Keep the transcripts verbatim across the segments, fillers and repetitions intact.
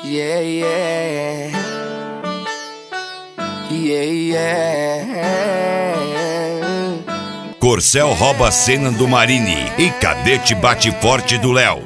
Yeah, yeah. Yeah, yeah. Corcel rouba a cena do Marini e Cadete bate forte do Léo.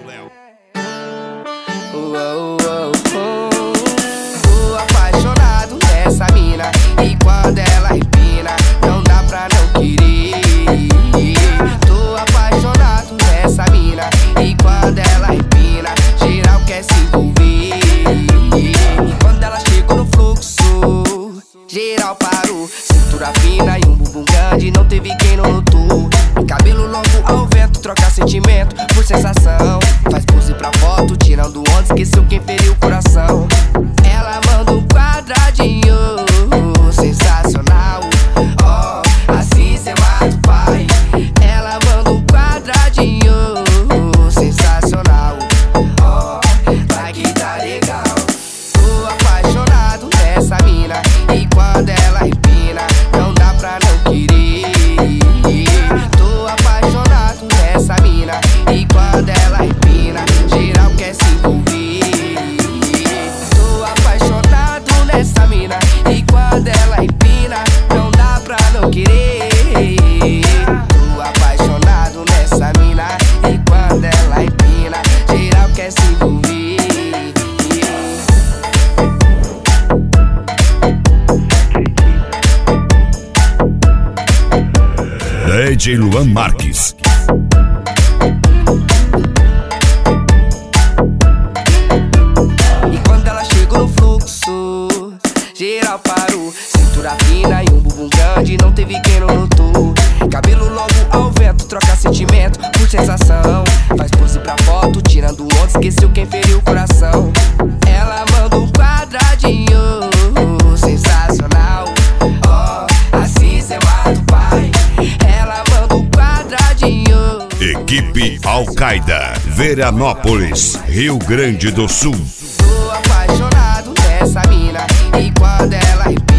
Oh, oh, oh. Tô apaixonado nessa mina e quando ela empina não dá pra não querer. Tô apaixonado nessa mina e quando ela empina geral quer se envolver. E quando ela chegou no fluxo geral parou, cintura fina e um bumbum grande, não teve quem não notou. Cabelo longo ao vento, troca sentimento por sensação. Faz pose pra foto, tirando onda, esqueceu quem feriu o coração. Ela manda um quadradinho, sensacional. Oh, assim cê mata o pai. Ela manda um quadradinho, sensacional. Oh, vai que tá legal. Tô apaixonado nessa mina e quando ela empina não dá pra não querer. Tô apaixonado nessa mina e quando ela empina geral quer se envolver. Tô apaixonado nessa mina e quando ela empina não dá pra não querer. Tô apaixonado nessa mina e quando ela empina geral quer se envolver. D J Luan Marques. E quando ela chegou no fluxo geral parou, cintura fina e um bumbum grande, não teve quem não notou. Cabelo longo ao vento, troca sentimento por sensação. Faz pose pra foto, tirando onda, esqueceu quem feriu o coração. Ela manda um quadradinho, sensacional. Oh, assim cê mata o pai. Ela manda um quadradinho. Equipe Al-Qaeda, Veranópolis, Rio Grande do Sul. Tô apaixonado nessa mina e quando ela